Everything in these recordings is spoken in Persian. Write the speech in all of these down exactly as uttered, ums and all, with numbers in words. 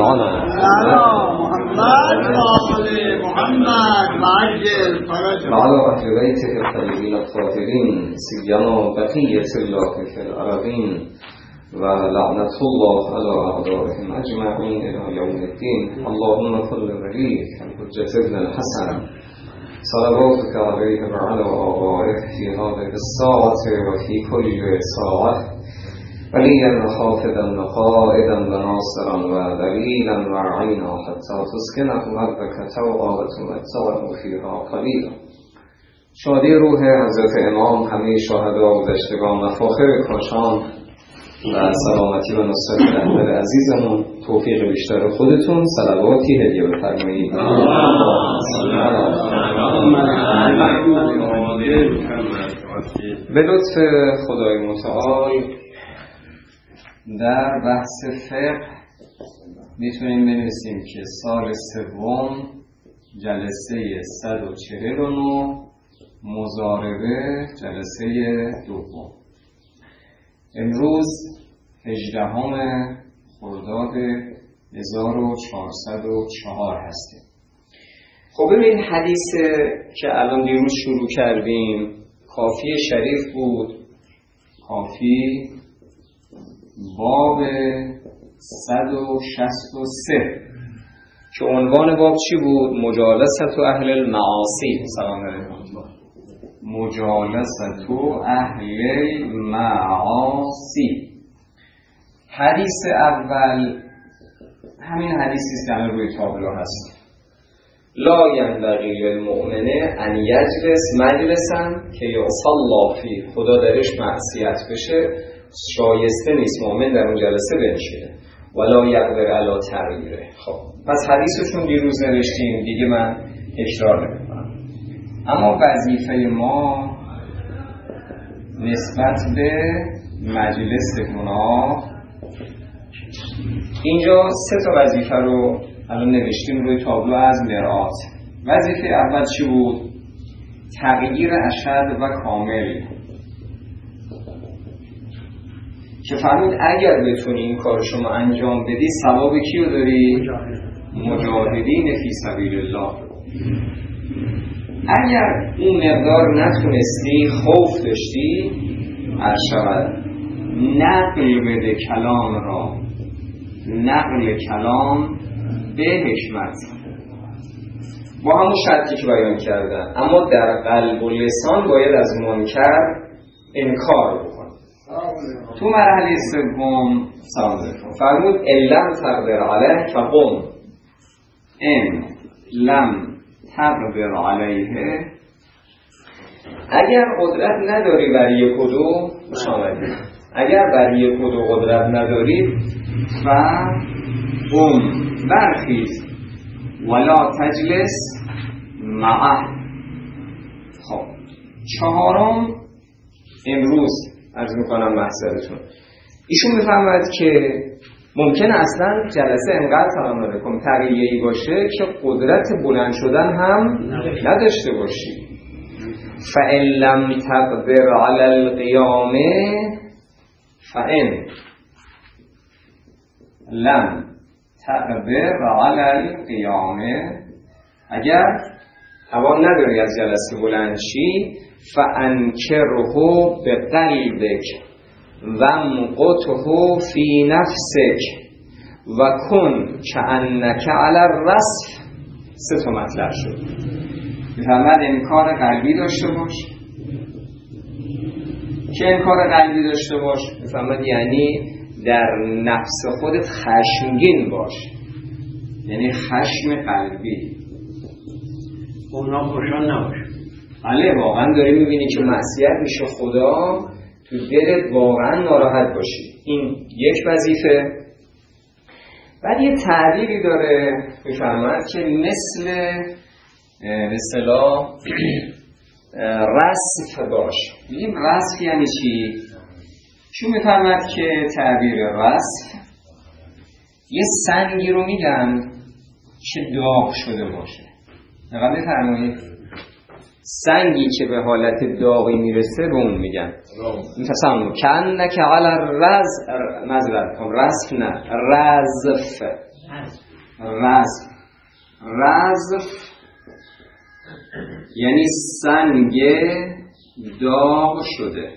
على محمد وآل محمد وعجل فرجهم وعلى أهل بيته الطيبين الطاهرين سيما بقية الله في الأرضين ولعنة الله على أعدائهم أجمعين إلى يوم الدين. اللهم صل وليك الحجة ابن الحسن صلواتك عليه وعلى آبائه في هذه الساعة وفي كل ساعة وليا وحافظا وقائدا وناصرا ودليلا وعينا حتى تسكنه أرضك طوعا وتمتعه فيها قليلا. شادی روح حضرت امام، همه شهدا و گذشتگان و فاخر کاشان و سلامتی و نصرت اهل عزیزمون، توفیق بیشتر خودتون، صلواتی هدیه بفرمایید. به لطف خدای متعال در بحث فقه میتونیم بنویسیم که سال سوم جلسه صد و چهل و نه، مضاربه جلسه دوم. امروز هجدهم خرداد هزار و چهارصد و چهار هستیم. خب ببین، حدیث که الان دیروز شروع کردیم کافی شریف بود، کافی باب صد و شصت و سه که عنوان باب چی بود؟ مجالست اهل المعاصی. سلام علیکم. مجالست اهل المعاصی. حدیث اول همین حدیثی است که الان روی تابلو هست. لا ینبغی للمؤمن ان یجلس مجلسا که یصلی فیه، خدا درش معصیت بشه، شایسته نیست مؤمن در اون جلسه بنشینه. ولا یقدر علی تغییره. خب پس حدیثشون دیروز نوشتیم، دیگه من تکرار نمی‌کنم. اما وظیفه ما نسبت به مجلس گناه، اینجا سه تا وظیفه رو الان نوشتیم روی تابلو از مرآت. وظیفه اول چی بود؟ تغییر اشد و کامل، که فرمود اگر بتونی این کار شما انجام بدی ثواب کیو داری؟ مجاهدین فی سبیل الله. اگر اون مقدار نتونستی، خوف داشتی، هر شود نقل بده کلام را، نقل کلام به حکمت با همون شرطی که بیان کردن، اما در قلب و لسان باید از منکر انکار بکن. تو مرحله سوم سلام علیکم فرمود لم تقدر علیه فقم، ان لم تقدر علیه، اگر قدرت نداری بر یک و دو شامل، اگر بر یک و دو قدرت نداری و قم، برخیز، ولا تجلس معه. خب چهارم امروز عرض میکنم محضرتون، ایشون میفهمد که ممکنه اصلا جلسه انقدر سلام علیکم تغییری باشه که قدرت بلند شدن هم نداشته باشی. فَإِن لَمْ تَقْدِرْ عَلَى الْقِيَامِ فَإِن لَمْ تَقْدِرْ عَلَى الْقِيَامِ، اگر توان نداری از جلسه بلند شی، فَأَنْكِرْهُ بِقَلْبِكَ وَامْقُتْهُ فِي نَفْسِكَ وَكُنْ كَأَنَّكَ عَلَى الرَّصْفِ. سه تا مطلب شد. می‌فهمد انکار قلبی داشته باش. که انکار قلبی داشته باش می‌فهمد یعنی در نفس خودت خشمگین باش، یعنی خشم قلبی، اونا خوشان نباش. بله، واقعا داری می‌بینی که معصیت میشه خدا، تو دلت واقعا ناراحت باشی. این یک وظیفه. بعد یه تعبیری داره می‌فهمد که مثل به اصطلاح رصف باش. این رصف یعنی چی؟ چون می‌فهمد که تعبیر رصف یه سنگی رو میگن که داغ شده باشه. نقدر می‌فرمایید سنگی که به حالت داغی میرسه رو اون میگن. مثلا کأنک علی الرز، مذرت کن رصف نه رزف، رزف. رزف یعنی سنگ داغ شده.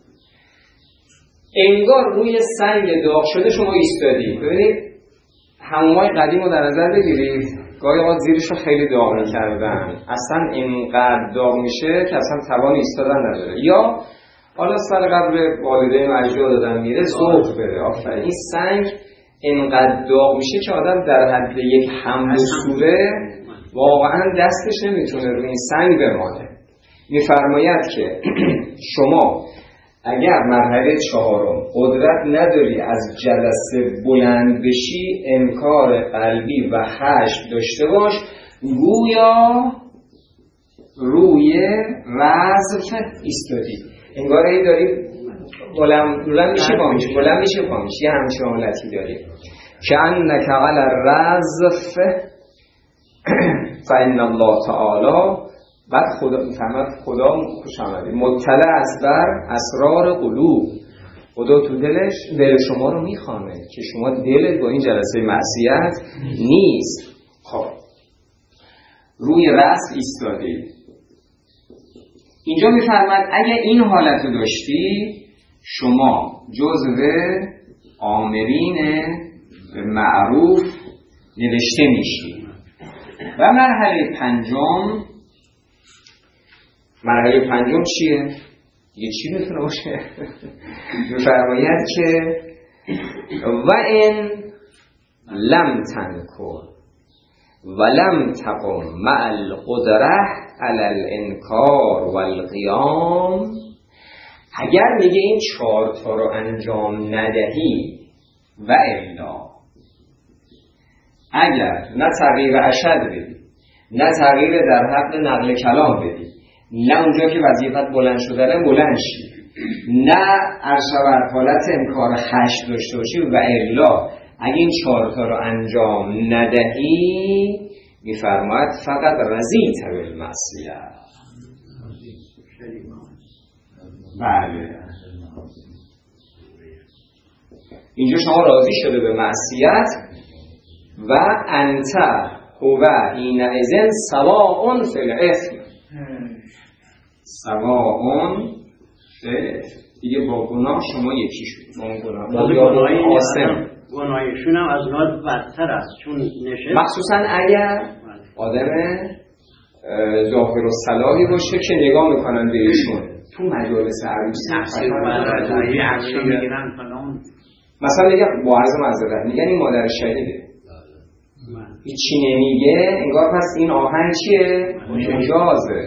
انگار روی سنگ داغ شده شما ایستادی. ببینید حمومای قدیم رو در نظر بگیرید، گاهی اوقات زیرش رو خیلی داغ می‌کردن، اصلا اینقدر داغ میشه که اصلا توان ایستادن نداره. یا حالا سر قبر والدین اجداد دادن میره ذوق بده. آفرین. این سنگ اینقدر داغ میشه که آدم در حد یک حمل و سوره واقعا دستش نمیتونه روی این سنگ بمانه. میفرماید که شما اگر مرحله چهارم قدرت نداری از جلسه بلند بشی، انکار قلبی و خشم داشته باش، گویا روی رزف ایستادی. انگار ای داری بلند بلند میشه پا میشه بلند میشه پا میشه، یه همچین حالتی داری که انک علی الرزف فإن الله تعالی. بعد خدا میفهمد خدا خوش آمده مطلع است بر اسرار قلوب. خدا تو دلش دل شما رو میخوانه که شما دلت با این جلسه معصیت نیست. خب روی رزف ایستادی. اینجا میفرماد اگه این حالت رو داشتی شما جزو آمرین معروف نوشته میشی. و مرحله پنجم، مرحله پنجم چیه؟ یه چی میتونه باشه؟ میفرماید که و این لم تنکر و لم تقم مع القدره علی الانکار و القیام. اگر میگه این چهار تا رو انجام ندهی و الا، اگر نه تغییر اشد بدی، نه تغییر در حد نقل کلام بدی، نه اونجا که وظیفت بلند شدنه بلند شی، نه ارشبر حالت انکار خشم داشته باشی و الا، اگه این چهار تا رو انجام ندهی میفرماید فقط رضیت بالمعصیه. بله اینجا شما راضی شده به معصیت و انت هو حینئذ سواء فی الاثم. سواء فی الاثم دیگه با گناه شما یکی شد. با گناه با آسم گناهشون هم از اونها بدتر است، چون نشه مخصوصا اگر آدم ظاهر و صلاحی باشه که نگاه میکنن به ایشون تو مجالس عروسی میگیرن فلان. مثلا میگن با عرض معذرت میگن این مادر شهیده، هیچی نمیگه، انگار پس این آهنگ چیه؟ مجازه.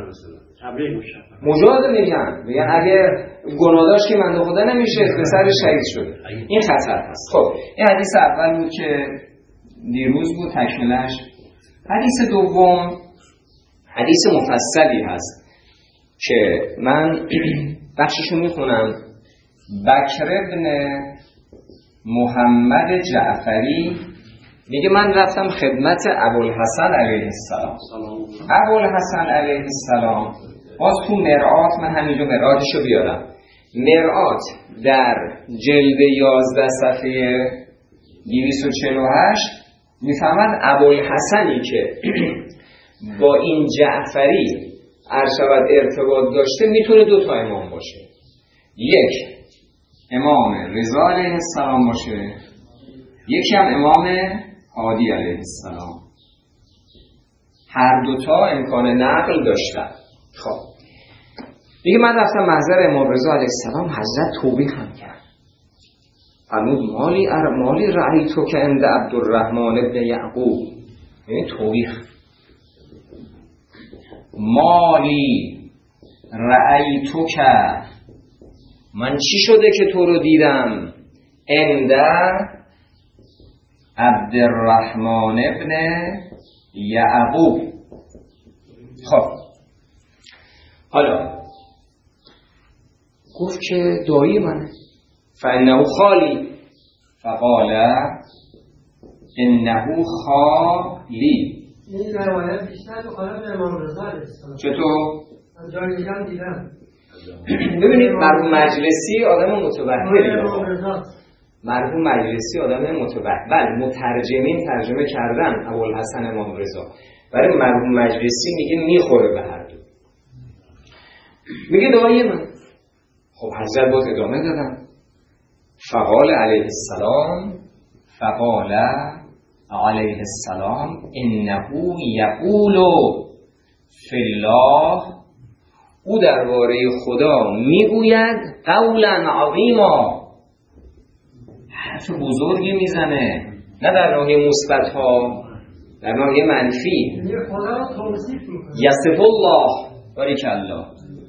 مجازه میگن میگن اگه گناه داشت که منده خدا نمیشه پسر شهید شده. این خطر هست. خب این حدیث اول بود که دیروز بود تکملش. حدیث دوم حدیث مفصلی هست که من بخششو میخونم. بکر ابن محمد جعفری میگه من رفتم خدمت ابوالحسن علیه السلام. ابوالحسن علیه السلام باز تو مرآت، من همینجا مرآتشو بیارم. مرآت در جلد یازده صفحه دویست و چهل و هشت میفهمن ابوالحسنی که با این جعفری ارشبت ارتباط داشته میتونه دو تا امام باشه. یک امام رضا علیه السلام باشه، یکی هم امام هادی علیه السلام. هر دوتا امکان نقل داشتن. خب دیگه من رفتم محضر امام رضا علیه السلام. حضرت توبیخ هم کرد. فرمود مالی ار مالی رأیتو که عند عبدالرحمن ابن یعقوب. یعنی توبیخ. مالی رأیتو که من چی شده که تو رو دیدم عند عبدالرحمن ابن یعقوب. خب حالا گفت که دایی منه. فانه خالی. فقال انه خالی. این روایت بیشتر تو خانم امام رضا علیه السلام. چطور؟ از جای دیگه هم دیدم. ببینید مرحوم مجلسی آدم متوحدی. مرحوم مجلسی آدم متبع، بله مترجمین ترجمه کردن ابوالحسن امام رضا، ولی مرحوم مجلسی میگه میخوره به هر دو. میگه دعای من. خب حضرت باز ادامه دادن. فقال علیه السلام فقال علیه السلام انه یقول فی الله، او درباره خدا میگوید قولا عظیما، حرف بزرگی میزنه، نه در ناحیه مثبت ها، در ناحیه منفی. خدا رو توصیف میکنه. یصف الله، بارک الله،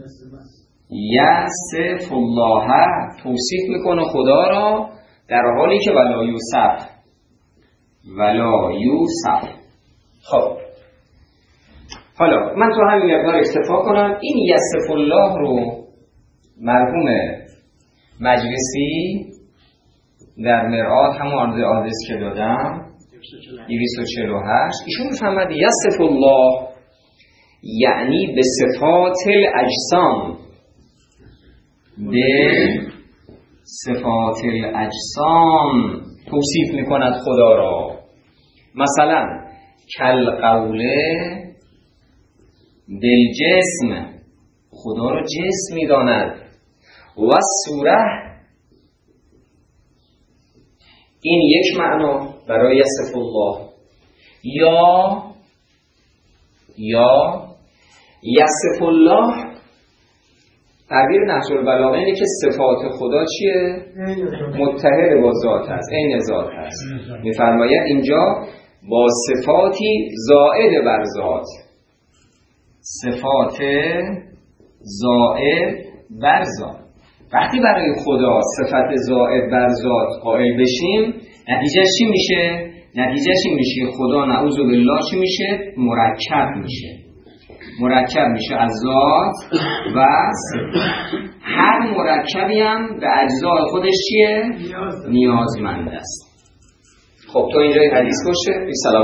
یصف الله، توصیف میکنه خدا را در حالی که ولا یوصف، ولا یوصف. خب حالا من تو همین مقدار اکتفا کنم. این یصف الله رو مرحوم مجلسی در مرآت همون آدرس که دادم دویست و چهل و هشت ایشون میفهمد یصف الله یعنی به صفات الاجسام، به صفات الاجسام توصیف میکند خدا را. مثلا کل قوله بالجسم، خدا را جسم میداند. و صوره، این یک معنا برای یصف الله. یا یا یصف الله تعبیر نهج البلاغه اینه که صفات خدا چیه؟ متحد با ذات هست، عین ذات هست. میفرماید اینجا با صفاتی زائد بر ذات، صفات زائد بر ذات. وقتی برای خدا صفت زائد بر ذات قائل بشیم، نتیجه چی میشه؟ نتیجه چی میشه؟ خدا نعوذ بالله چی میشه؟ مرکب میشه. مرکب میشه از ذات و صفات. هر مرکبی هم به اجزای خودش چیه؟ نیازمند است. خب تو اینجای حدیث باشه.